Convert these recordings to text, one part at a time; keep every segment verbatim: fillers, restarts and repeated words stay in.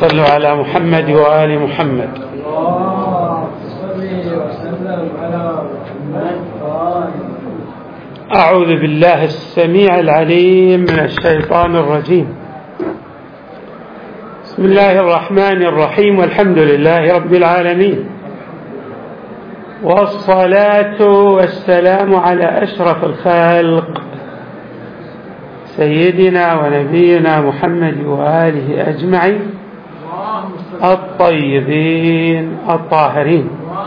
صلوا على محمد وآل محمد. أعوذ بالله السميع العليم من الشيطان الرجيم. بسم الله الرحمن الرحيم، والحمد لله رب العالمين، والصلاة والسلام على أشرف الخلق سيدنا ونبينا محمد وآله أجمعين الطيبين الطاهرين.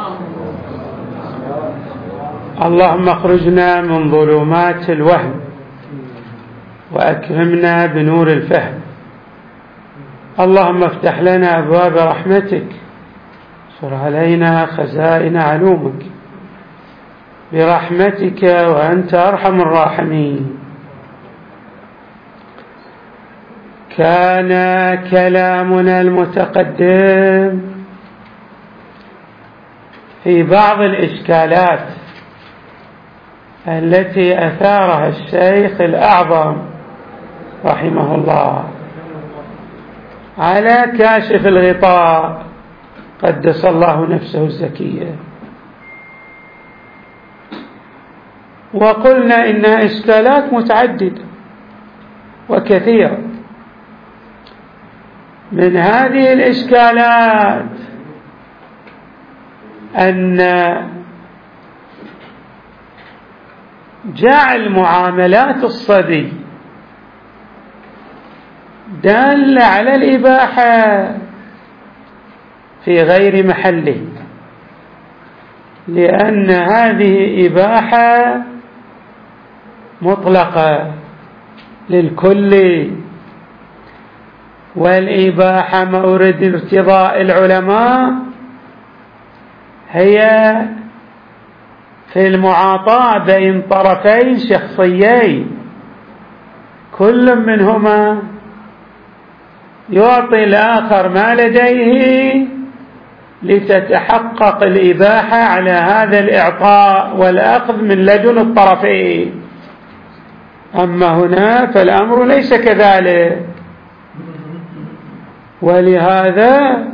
اللهم اخرجنا من ظلمات الوهم وأكرمنا بنور الفهم. اللهم افتح لنا أبواب رحمتك، انشر علينا خزائن علومك برحمتك وأنت أرحم الراحمين. كان كلامنا المتقدم في بعض الإشكالات التي أثارها الشيخ الأعظم رحمه الله على كاشف الغطاء قدس الله نفسه الزكية، وقلنا إنها إشكالات متعددة وكثيرة. من هذه الإشكالات أن جعل معاملات الصبي دالة على الإباحة في غير محله، لأن هذه إباحة مطلقة للكل، والإباحة مورد ارتضاء العلماء هي في المعاطاة بين طرفين شخصيين، كل منهما يعطي الآخر ما لديه لتتحقق الإباحة على هذا الإعطاء والأخذ من لدن الطرفين. أما هنا فالأمر ليس كذلك، ولهذا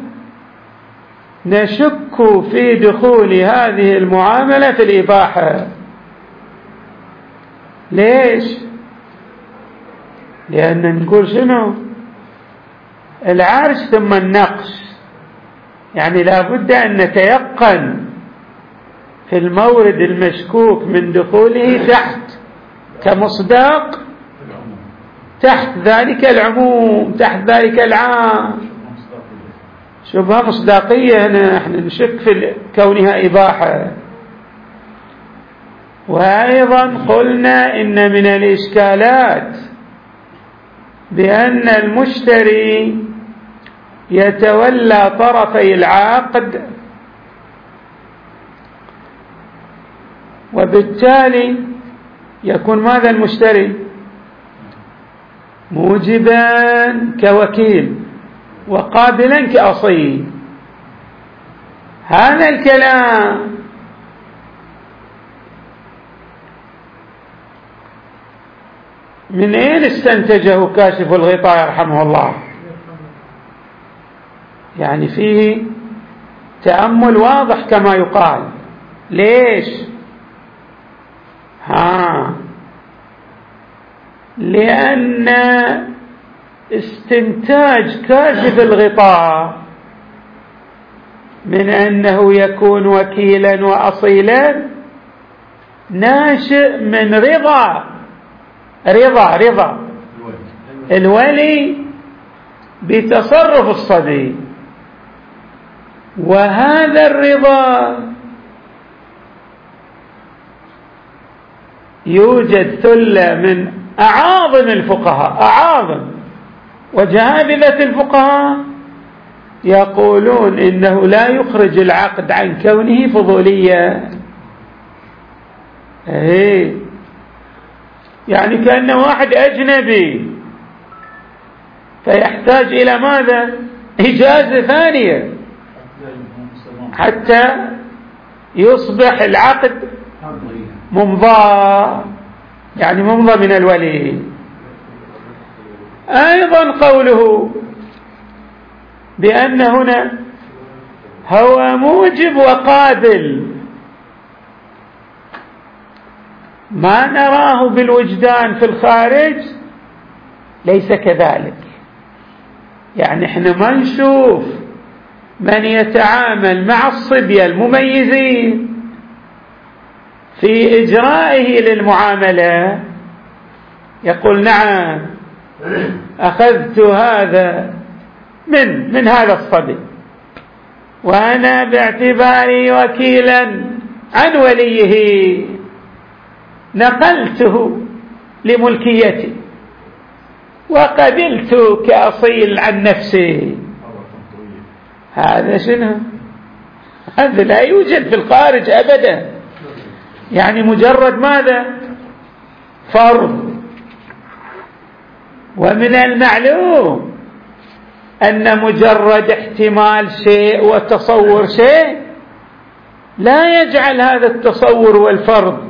نشك في دخول هذه المعاملة في الإباحة. ليش؟ لأن نقول شنو؟ العرش ثم النقش، يعني لا بد أن نتيقن في المورد المشكوك من دخوله تحت كمصداق، تحت ذلك العموم، تحت ذلك العام. شبهة مصداقية هنا نحن نشك في كونها إباحة. وأيضا قلنا إن من الإشكالات بأن المشتري يتولى طرفي العقد، وبالتالي يكون ماذا المشتري؟ موجبا كوكيل وقابلا كأصيل. هذا الكلام من أين استنتجه كاشف الغطاء رحمه الله؟ يعني فيه تأمل واضح كما يقال. ليش؟ ها لأن استنتاج كاشف الغطاء من أنه يكون وكيلا وأصيلا ناشئ من رضا رضا رضا الولي بتصرف الصبي، وهذا الرضا يوجد ثلة من أعاظم الفقهاء أعاظم وجهابذة الفقهاء يقولون إنه لا يخرج العقد عن كونه فضوليا. ايه يعني كأنه واحد أجنبي فيحتاج إلى ماذا؟ إجازة ثانية حتى يصبح العقد ممضى، يعني ممضى من الولي. أيضا قوله بأن هنا هو موجب وقابل، ما نراه بالوجدان في الخارج ليس كذلك. يعني احنا ما نشوف من يتعامل مع الصبية المميزين في إجرائه للمعاملة يقول نعم أخذت هذا من من هذا الصبي وأنا باعتباري وكيلا عن وليه نقلته لملكيتي وقبلت كأصيل عن نفسي. هذا شنو؟ هذا لا يوجد في الخارج أبدا. يعني مجرد ماذا؟ فرض. ومن المعلوم أن مجرد احتمال شيء وتصور شيء لا يجعل هذا التصور والفرض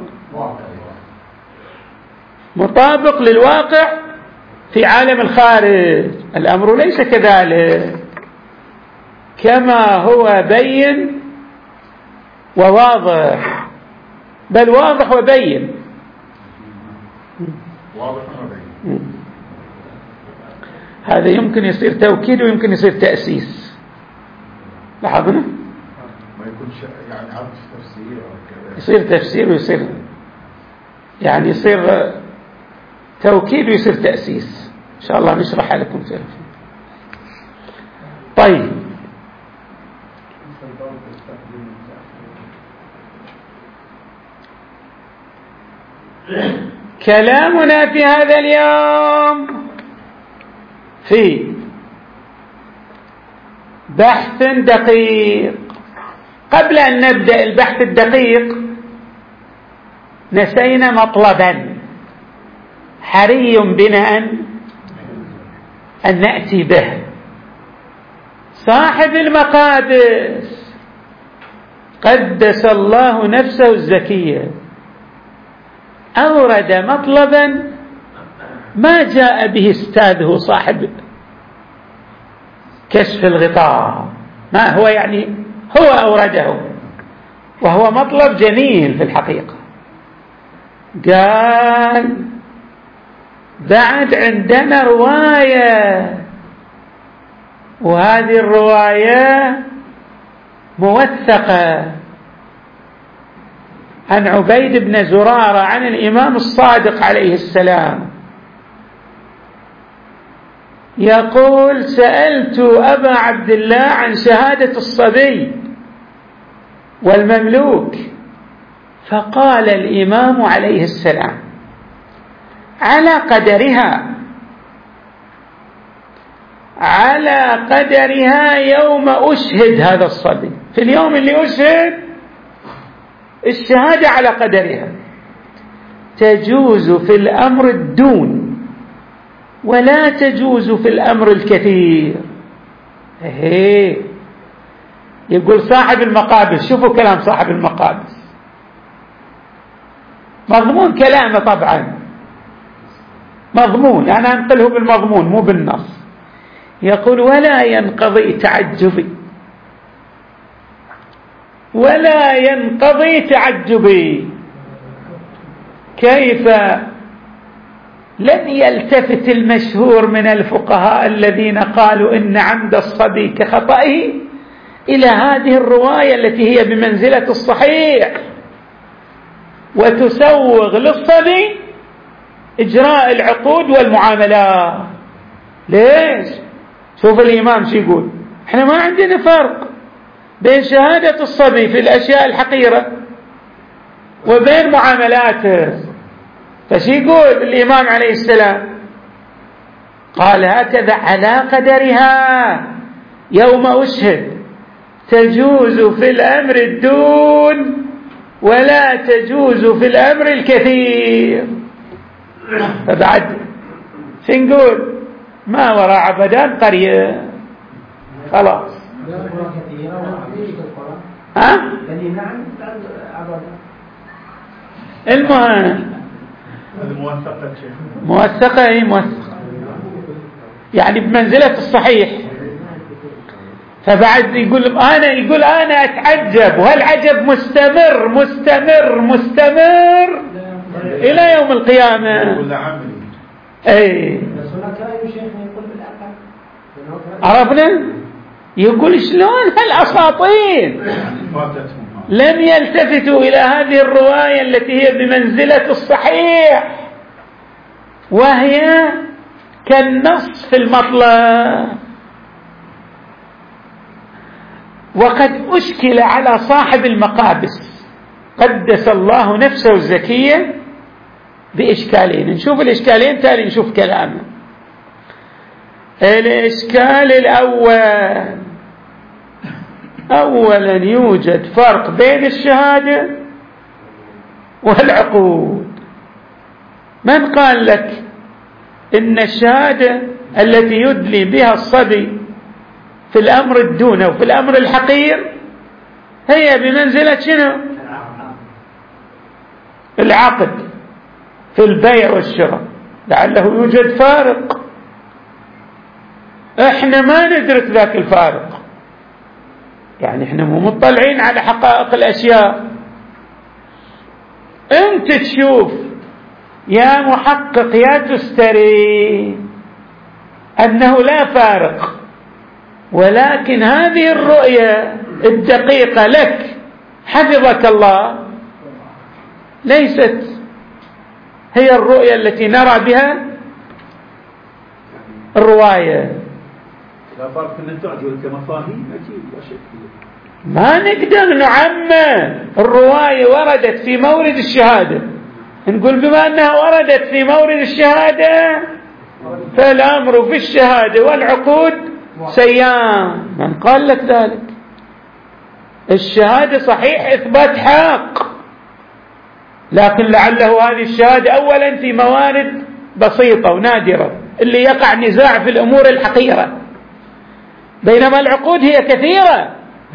مطابق للواقع في عالم الخارج. الأمر ليس كذلك، كما هو بين وواضح، بل واضح وبين. هذا يمكن يصير توكيد ويمكن يصير تأسيس. لاحظنا ما يكونش يعني عرض تفسير أو كذا، يصير تفسير ويصير يعني يصير توكيد ويصير تأسيس. إن شاء الله نشرح لكم فيه. طيب كلامنا في هذا اليوم في بحث دقيق. قبل أن نبدأ البحث الدقيق نسينا مطلبا حري بنا أن أن نأتي به. صاحب المقادس قدس الله نفسه الزكية أورد مطلبا ما جاء به استاذه صاحب كشف الغطاء، ما هو يعني هو أورده، وهو مطلب جميل في الحقيقة. قال بعد عندنا رواية، وهذه الرواية موثقة عن عبيد بن زرارة عن الإمام الصادق عليه السلام، يقول سألت أبا عبد الله عن شهادة الصبي والمملوك، فقال الإمام عليه السلام على قدرها على قدرها يوم أشهد هذا الصبي. في اليوم اللي أشهد الشهادة على قدرها، تجوز في الأمر الدون ولا تجوز في الأمر الكثير. هي يقول صاحب المقابس، شوفوا كلام صاحب المقابس، مضمون كلامه طبعا مضمون، أنا أنقله بالمضمون مو بالنص. يقول ولا ينقضي تعجبي ولا ينقضي تعجبي كيف لن يلتفت المشهور من الفقهاء الذين قالوا إن عمد الصبي كخطئه إلى هذه الرواية التي هي بمنزلة الصحيح وتسوغ للصبي إجراء العقود والمعاملات. ليش؟ شوف الإمام شو يقول، احنا ما عندنا فرق بين شهادة الصبي في الأشياء الحقيرة وبين معاملاته. فشي يقول الإمام عليه السلام؟ قال هكذا على قدرها يوم أشهد تجوز في الأمر الدون ولا تجوز في الأمر الكثير. فبعد سنقول ما وراء عبدان قرية خلاص. ها؟ المهم موثقة هي موثقة يعني بمنزلة الصحيح. فبعد يقول أنا يقول أنا أتعجب، وهالعجب مستمر مستمر مستمر إلى يوم القيامة. أي عرفنا؟ يقول شلون هالأساطين لم يلتفتوا إلى هذه الرواية التي هي بمنزلة الصحيح، وهي كالنص في المطلب. وقد أشكل على صاحب المقابس قدس الله نفسه الزكية بإشكالين. نشوف الإشكالين تالي نشوف كلامه. الإشكال الأول، أولا يوجد فرق بين الشهادة والعقود. من قال لك إن الشهادة التي يدلي بها الصبي في الأمر الدون وفي الأمر الحقير هي بمنزلة شنو؟ العقد في البيع والشراء، لعله يوجد فارق. احنا ما ندرك ذاك الفارق، يعني احنا مو مطلعين على حقائق الأشياء. انت تشوف يا محقق يا تستري أنه لا فارق، ولكن هذه الرؤية الدقيقة لك حفظك الله ليست هي الرؤية التي نرى بها الرواية. لا فرق في النتاج كمفاهيم أكيد لا شك. ما نقدر نعمم. الرواية وردت في مورد الشهادة، نقول بما أنها وردت في مورد الشهادة فالأمر في الشهادة والعقود سيان. من قال لك ذلك؟ الشهادة صحيح إثبات حق، لكن لعله هذه الشهادة أولا في موارد بسيطة ونادرة اللي يقع نزاع في الأمور الحقيرة، بينما العقود هي كثيرة.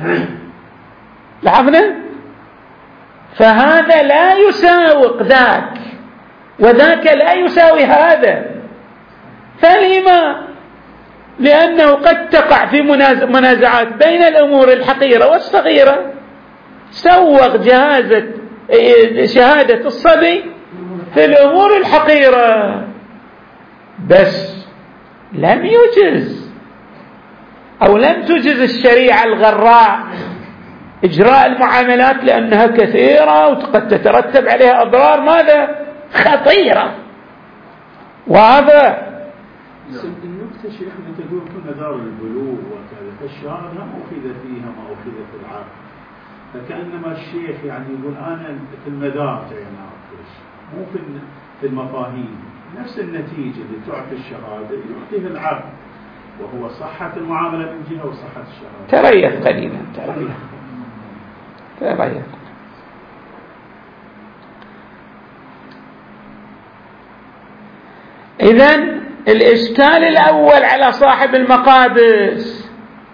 لاحظنا؟ فهذا لا يساوق ذاك وذاك لا يساوي هذا. فلما؟ لأنه قد تقع في منازعات بين الأمور الحقيرة والصغيرة. سوق جهازة شهادة الصبي في الأمور الحقيرة بس لم يجز أو لم تجز الشريعة الغراء إجراء المعاملات لأنها كثيرة وقد تترتب عليها أضرار ماذا؟ خطيرة. وهذا النقطة شيخ أنت تقول كنا دار البلوغ وكذا، فالشهادة ما أخذ فيها ما أخذ في العقد، فكأنما الشيخ يعني يقول أنا في المدار جاي أناقش مو في في المفاهيم. نفس النتيجة اللي تعطي الشهادة يعطيها العقد، وهو صحة المعاملة من جهة وصحة الشهادة. تريح قليلا تريح تريح. إذن الإشكال الأول على صاحب المقابس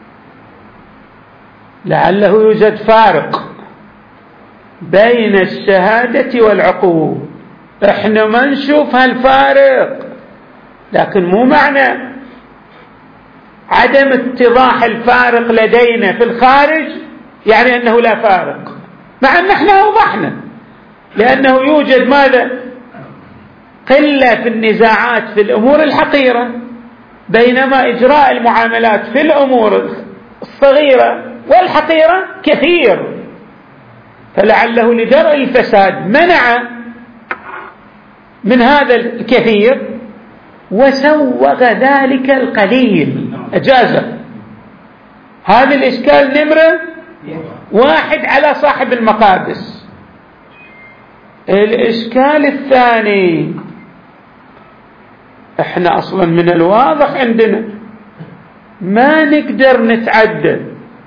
لعله يوجد فارق بين الشهادة والعقود. احنا ما نشوف هالفارق، لكن مو معنى عدم اتضاح الفارق لدينا في الخارج يعني أنه لا فارق، مع أن احنا أوضحنا. لأنه يوجد ماذا؟ قلة في النزاعات في الأمور الحقيرة، بينما إجراء المعاملات في الأمور الصغيرة والحقيرة كثير. فلعله لدرء الفساد منع من هذا الكثير وسوغ ذلك القليل أجازه. هذا الإشكال نمرة واحد على صاحب المقابس. الإشكال الثاني، احنا أصلا من الواضح عندنا ما نقدر نتعدى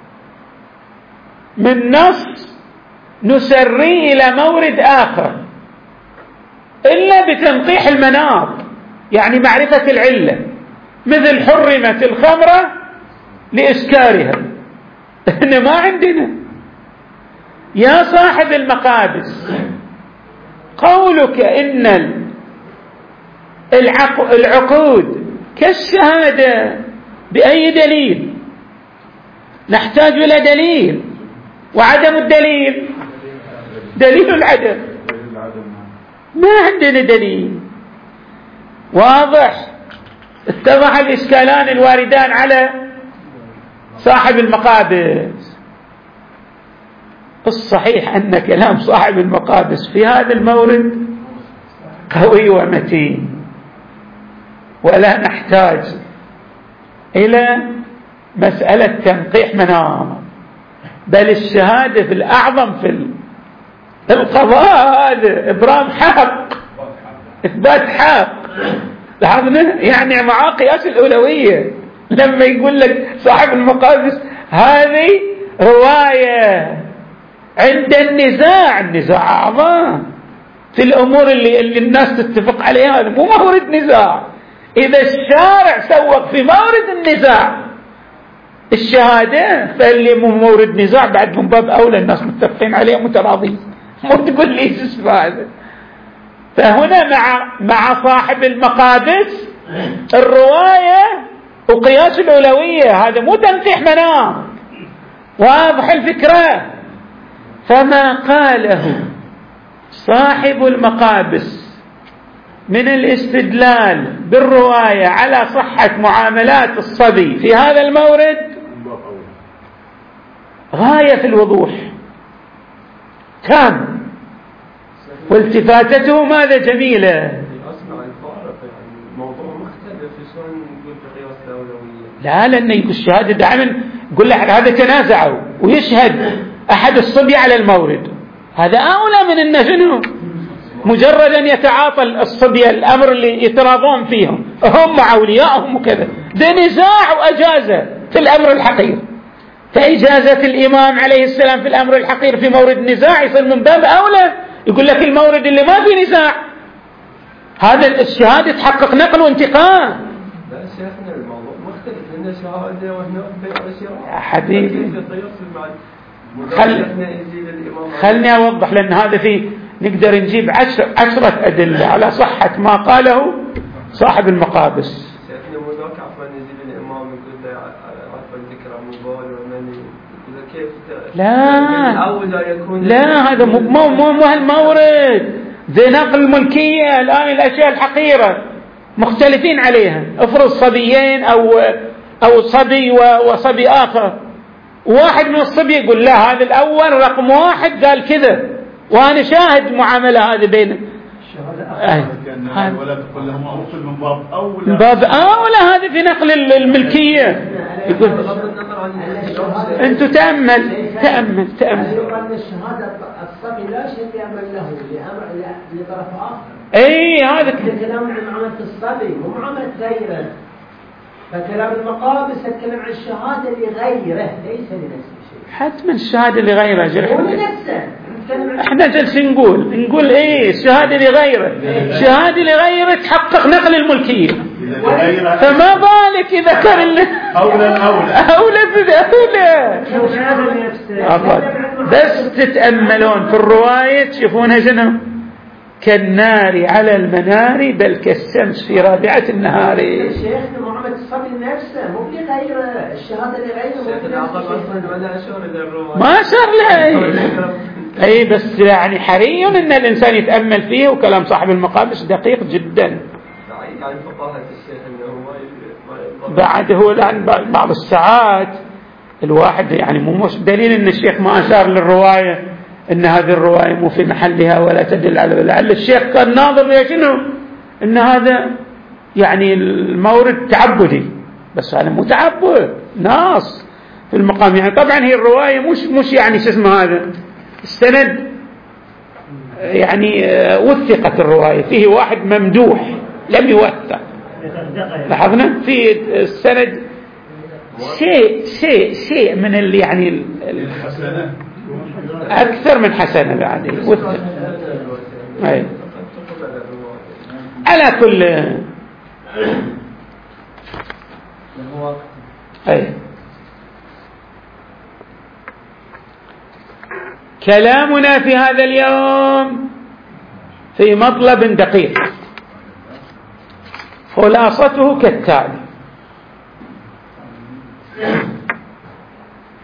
من نص نسري إلى مورد آخر إلا بتنقيح المناط، يعني معرفة العلة، مثل حرمت الخمرة لإسكارها. احنا ما عندنا. يا صاحب المقابس، قولك إن العقود كالشهادة بأي دليل؟ نحتاج إلى دليل، وعدم الدليل دليل العدم، ما عندنا دليل واضح. اتضح الإشكالان الواردان على صاحب المقابس. الصحيح أن كلام صاحب المقابس في هذا المورد قوي ومتين، ولا نحتاج إلى مسألة تنقيح منام، بل الشهادة في الأعظم في القضاء هذا إبرام حق، إثبات حق. لاحظنا يعني مع قياس الأولوية، لما يقول لك صاحب المقابس هذه رواية عند النزاع، النزاع أعظم في الأمور اللي, اللي الناس تتفق عليها، هذا مو مورد نزاع. إذا الشارع سوق في مورد النزاع الشهادة، فاللي مو مورد نزاع بعد من باب أولى الناس متفقين عليه متراضين، مو تقول لي اسم هذا. فهنا مع مع صاحب المقابس الرواية وقياس الأولوية، هذا مو تنقيح منام، واضح الفكرة. فما قاله صاحب المقابس من الاستدلال بالرواية على صحة معاملات الصبي في هذا المورد غاية في الوضوح تام، والتفاتته ماذا جميلة. أسمع الفارق، يعني الموضوع مختلف، شلون نقول بقياس الأولوية؟ لا، لأن الشهادة دائما يقول لك هذا تنازعوا ويشهد أحد الصبي على المورد، هذا أولى من أنه شنو مجرد أن يتعاطى الصبي الأمر اللي يتراضون فيهم هم مع أوليائهم وكذا. ده نزاع وأجازة في الأمر الحقير، فإجازة الإمام عليه السلام في الأمر الحقير في مورد النزاع يصير من باب أولى. يقول لك المورد اللي ما في نزاع هذا الشهادة تحقق نقل وانتقال. لا شيخنا الموضوع مختلف، هنا شهادة وهنا بيع وشراء يا حبيبي خل... خلني أوضح، لأن هذا فيه نقدر نجيب عشر عشرة أدلة على صحة ما قاله صاحب المقابس. شيخنا مو ذاك عفوا يجيب الإمام يقول له عفوا ذكر موبايل ومني، كيف لا لا هذا مو مو مو, مو هالمورد، ذي نقل الملكية. الآن الأشياء الحقيرة مختلفين عليها، افرض صبيين أو أو صبي وصبي آخر، واحد من الصبي يقول لا هذا الأول رقم واحد قال كذا وأنا شاهد معاملة هذا بين ولا تقول لهم أوصل من باب أولى، من باب أولى هذا في نقل الملكية. يقول أنتوا تأمل تأمل تأمل الشهادة الصبي لا شيء يعمل له لأمر لطرف آخر. أي هذا الكلام عن معاملة الصبي مو معاملة غيره، فكلام المقابس يتكلم عن الشهادة لغيره ليس لنفسه شيء. حتما الشهادة لغيره جرح هو لنفسه. احنا جالسين نقول نقول ايه الشهادة لغيره، شهادة لغيره تحقق نقل الملكية، فما بالك اذا كان اولى اولى اولى اولى. بس تتأملون في الرواية تشوفونها شنو كالنار على المنار بل كالشمس في رابعة النهار. شيخنا معاملة الصبي نفسه مو لغيره، الشهادة لغيره ما أشار له. أي بس يعني حري أن الإنسان يتأمل فيه، وكلام صاحب المقابس دقيق جدا. بعد هو الآن بعض الساعات الواحد يعني مو مش دليل أن الشيخ ما أشار للرواية أن هذه الرواية مو في محلها ولا تدل على، لعل الشيخ كان ناظر يا شنو أن هذا يعني المورد تعبدي، بس هذا مو تعبد ناص في المقام. يعني طبعا هي الرواية مش مش يعني شو اسمه هذا السند يعني وثقت الرواية، فيه واحد ممدوح لم يوثق، لاحظنا في السند شيء شيء شيء من اللي يعني أكثر من حسنة بعد وثق. أي على كل أي كلامنا في هذا اليوم في مطلب دقيق خلاصته كالتالي: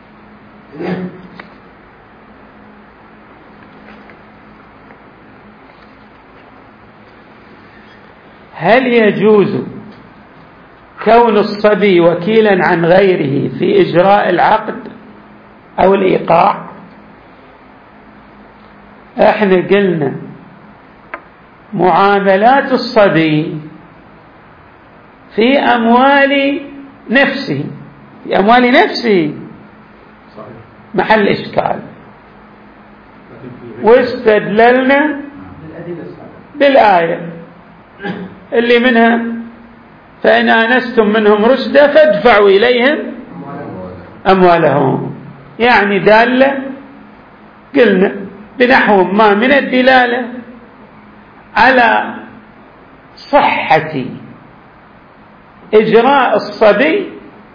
هل يجوز كون الصبي وكيلا عن غيره في إجراء العقد أو الإيقاع؟ احنا قلنا معاملات الصبي في أموال نفسه، في أموال نفسه محل إشكال، واستدللنا بالآية اللي منها فإن آنستم منهم رشدا فادفعوا إليهم أموالهم، يعني دالة قلنا بنحو ما من الدلالة على صحة إجراء الصبي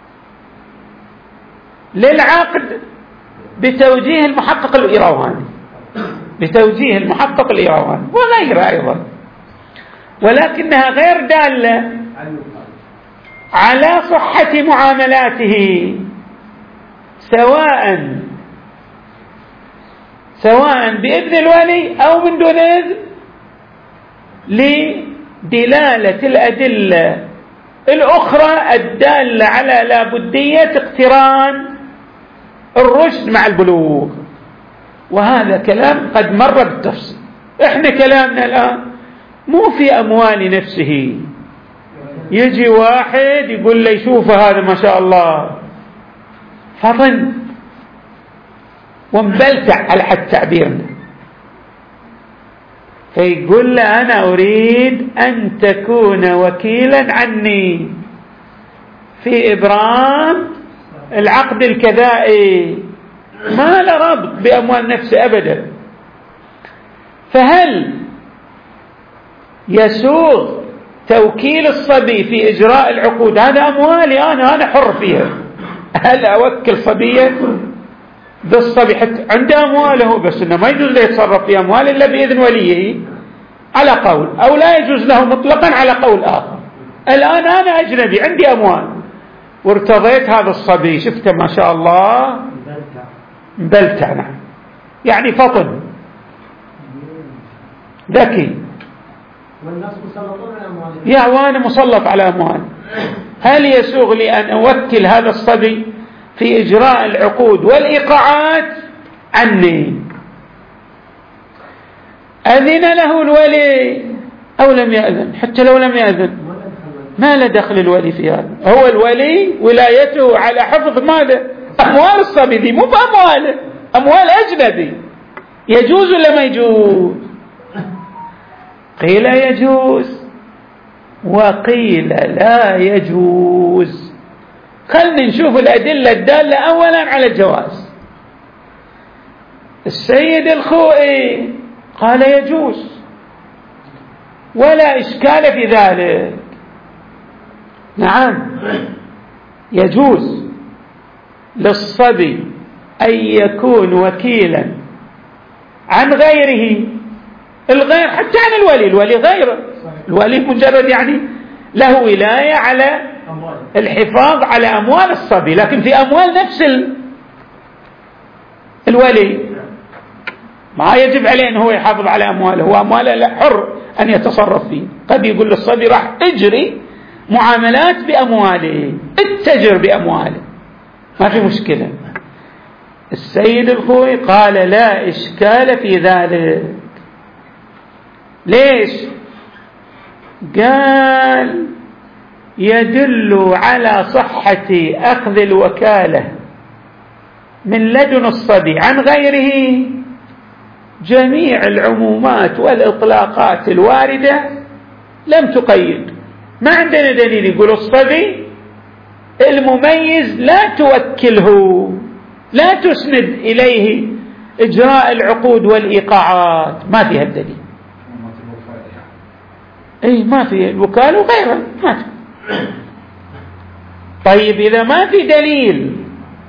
للعقد بتوجيه المحقق الإيرواني، بتوجيه المحقق الإيرواني وغيره أيضا، ولكنها غير دالة على صحة معاملاته سواء سواء بإذن الولي أو من دون إذن، لدلالة الأدلة الأخرى الدالة على لابدية اقتران الرشد مع البلوغ. وهذا كلام قد مر بالتفصيل. احنا كلامنا الآن مو في أموال نفسه، يجي واحد يقول لي شوف هذا ما شاء الله فطن ومبلتع على حد تعبيرنا، فيقول له أنا أريد أن تكون وكيلا عني في إبرام العقد الكذائي، ما له ربط بأموال نفسه أبدا. فهل يسوغ توكيل الصبي في إجراء العقود؟ هذا أموالي أنا أنا حر فيها، هل أوكل صبيا بالصبي حتى عنده أمواله بس إنه ما يجوز له يتصرف في أموال إلا بإذن وليه على قول، أو لا يجوز له مطلقا على قول آخر. الآن أنا أجنبي عندي أموال وارتضيت هذا الصبي، شفته ما شاء الله مبلتع، نعم يعني فطن ذكي، والناس مسلطون على أموالهم، يا وانا مسلط على أموال، هل يسوغ لي أن أوكل هذا الصبي في إجراء العقود والإيقاعات عني؟ أذن له الولي أو لم يأذن؟ حتى لو لم يأذن ما له دخل الولي في هذا، هو الولي ولايته على حفظ ماذا؟ أموال الصبي دي، مو بأمواله، أموال أجنبي. يجوز ولا ما يجوز؟ قيل يجوز وقيل لا يجوز. خلنا نشوف الأدلة الدالة أولا على الجواز. السيد الخوئي قال يجوز ولا إشكال في ذلك، نعم يجوز للصبي أن يكون وكيلا عن غيره، الغير حتى عن الولي، الولي غيره، الولي مجرد يعني له ولاية على الحفاظ على أموال الصبي، لكن في أموال نفس الولي ما يجب عليه أنه هو يحافظ على أمواله، هو أمواله حر أن يتصرف فيه. قد يقول للصبي راح اجري معاملات بأمواله، اتجر بأمواله، ما في مشكلة. السيد الخوي قال لا إشكال في ذلك. ليش؟ قال يدل على صحة أخذ الوكالة من لدن الصبي عن غيره جميع العمومات والإطلاقات الواردة لم تقيد. ما عندنا دليل يقول الصبي المميز لا توكله، لا تسند إليه إجراء العقود والإيقاعات، ما فيها الدليل. أي ما في الوكالة وغيرها ما في. طيب إذا ما في دليل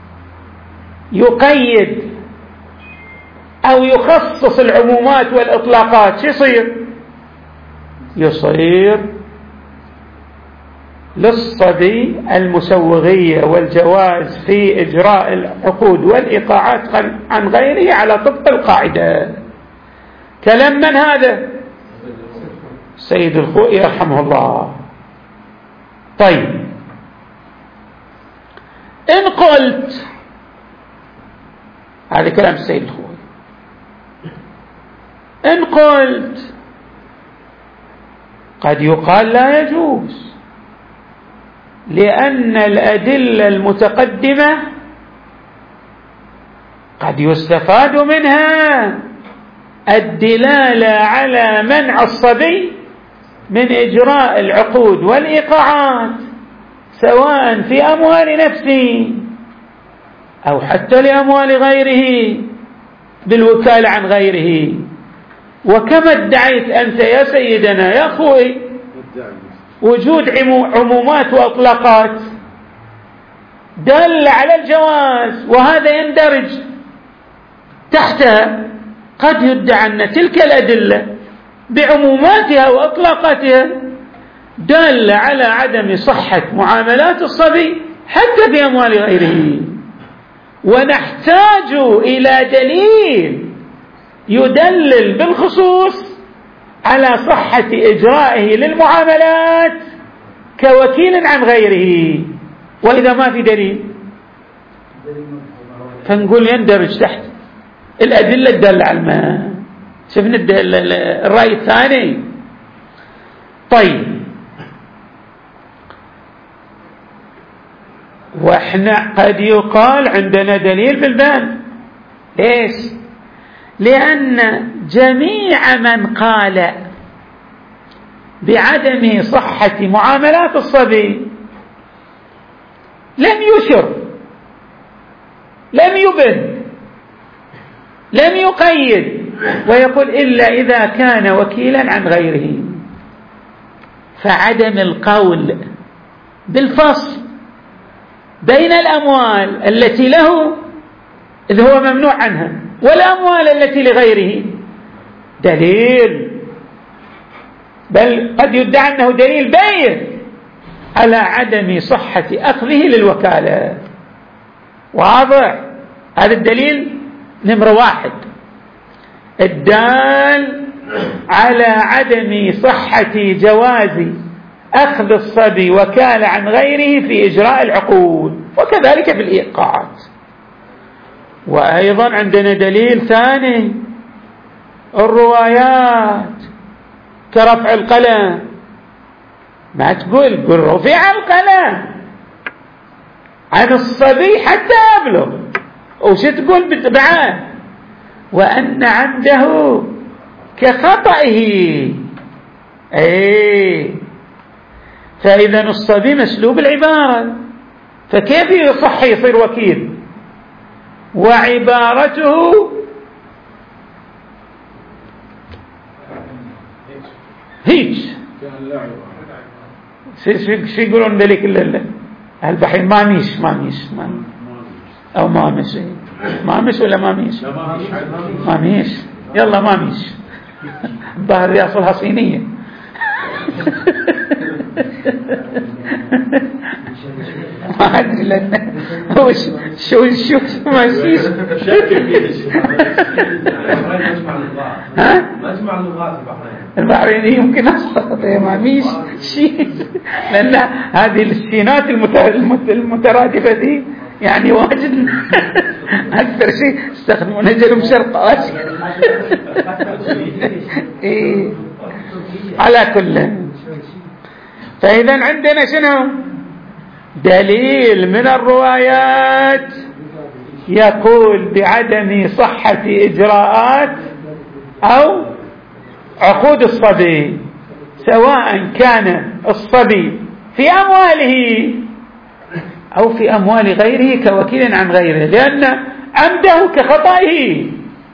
يقيد أو يخصص العمومات والإطلاقات شو يصير؟ يصير للصبي المسوغية والجواز في إجراء العقود والإيقاعات عن غيره على طبق القاعدة. كلام من هذا؟ سيد الخوئي رحمه الله. طيب، إن قلت هذا كلام السيد الخوئي، إن قلت قد يقال لا يجوز، لأن الأدلة المتقدمة قد يستفاد منها الدلالة على منع الصبي من إجراء العقود والإيقاعات سواء في أموال نفسه أو حتى لأموال غيره بالوكالة عن غيره. وكما ادعيت أنت يا سيدنا يا أخوي وجود عمومات وأطلاقات دل على الجواز، وهذا يندرج تحتها. قد يدعى أن تلك الأدلة بعموماتها وأطلاقاتها دل على عدم صحة معاملات الصبي حتى في أموال غيره، ونحتاج إلى دليل يدلل بالخصوص على صحة إجرائه للمعاملات كوكيل عن غيره. وإذا ما في دليل فنقول يندرج تحت الأدلة الدالة على الماء. شفنا الرأي الثاني. طيب، وإحنا قد يقال عندنا دليل بالباب. ليش؟ لأن جميع من قال بعدم صحة معاملات الصبي لم يشر، لم يبن، لم يقيد، ويقول إلا إذا كان وكيلا عن غيره. فعدم القول بالفصل بين الأموال التي له إذ هو ممنوع عنها والأموال التي لغيره دليل، بل قد يدعى أنه دليل بين على عدم صحة أخذه للوكالة. واضح؟ هذا الدليل نمرة واحد الدال على عدم صحة جواز أخذ الصبي وكالة عن غيره في إجراء العقود، وكذلك في الإيقاعات. وأيضا عندنا دليل ثاني الروايات كرفع القلم. ما تقول قل رفع القلم عن الصبي حتى يبلغ، وش تقول بالتبعات وأن عنده كخطئه. ايه، فإذا الصبي مسلوب العبارة، فكيف يصح يصير وكيل وعبارته هيك؟ شو يقولون ذلك؟ لا البحر ما ميش ما ميش ما أو ما ميش ما ميش ولا ما ميش ما ميش يلا ما ميش الظاهر يصلها صينية. ما أدري لأن هو شو شو ما شيش. ها؟ مجمع اللغات البحرينية يمكن أسقط ما ميش شيء، لأن هذه السينات المترادفة دي يعني واجد أكثر شيء استخدمون نجلهم شرق آسيا. إيه. على كل، فإذا عندنا شنو؟ دليل من الروايات يقول بعدم صحة إجراءات أو عقود الصبي، سواء كان الصبي في أمواله أو في أموال غيره كوكيل عن غيره، لأن عمده كخطئه.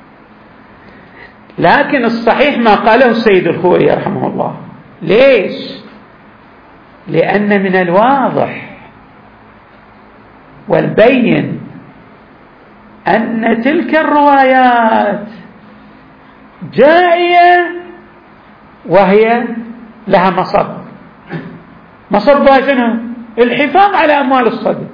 لكن الصحيح ما قاله السيد الخوئي رحمه الله. ليش؟ لأن من الواضح والبين أن تلك الروايات جائية وهي لها مصب مصبها شنو؟ الحفاظ على أموال الصبي.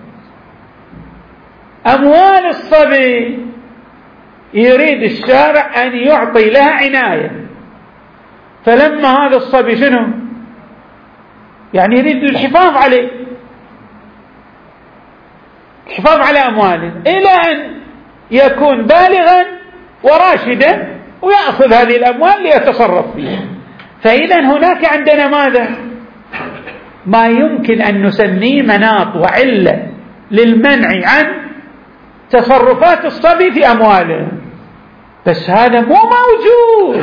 أموال الصبي يريد الشارع أن يعطي لها عناية، فلما هذا الصبي شنو؟ يعني يريد الحفاظ عليه، الحفاظ على أمواله إلى أن يكون بالغا وراشدا ويأخذ هذه الأموال ليتصرف فيها. فإذا هناك عندنا ماذا؟ ما يمكن أن نسميه مناط وعلة للمنع عن تصرفات الصبي في أمواله، بس هذا مو موجود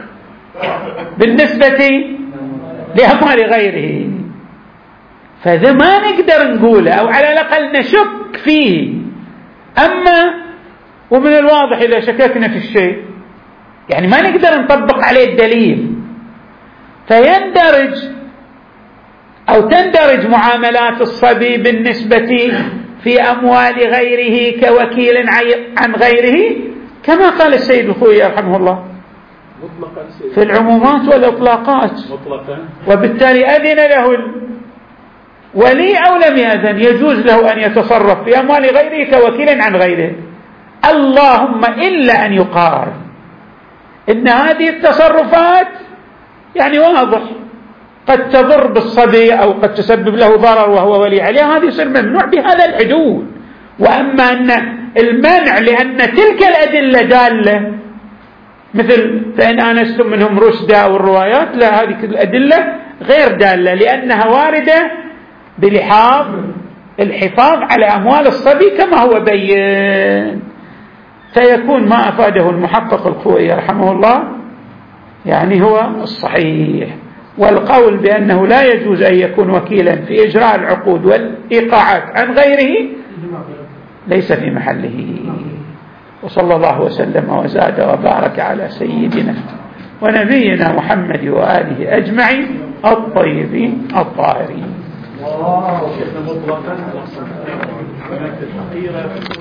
بالنسبة لأموال غيره. فذا ما نقدر نقوله أو على الأقل نشك فيه. أما ومن الواضح إذا شككنا في الشيء يعني ما نقدر نطبق عليه الدليل، فيندرج أو تندرج معاملات الصبي بالنسبة في أموال غيره كوكيل عن غيره كما قال السيد الخوئي رحمه الله في العمومات والإطلاقات، وبالتالي أذن له ولي أو لم يأذن يجوز له أن يتصرف في أموال غيره كوكيل عن غيره، اللهم إلا أن يقال إن هذه التصرفات يعني واضح قد تضر بالصبي أو قد تسبب له ضرر وهو ولي عليه، هذا يصير ممنوع بهذا الحدود. وأما أن المنع لأن تلك الأدلة دالة مثل فإن آنستم منهم رشدا والروايات، لا، هذه الأدلة غير دالة لأنها واردة بلحاظ الحفاظ على أموال الصبي كما هو بين. فيكون ما أفاده المحقق الخوئي رحمه الله يعني هو الصحيح، والقول بأنه لا يجوز أن يكون وكيلا في إجراء العقود والإيقاعات عن غيره ليس في محله. وصلى الله وسلم وزاد وبارك على سيدنا ونبينا محمد وآله أجمعين الطيبين الطاهرين.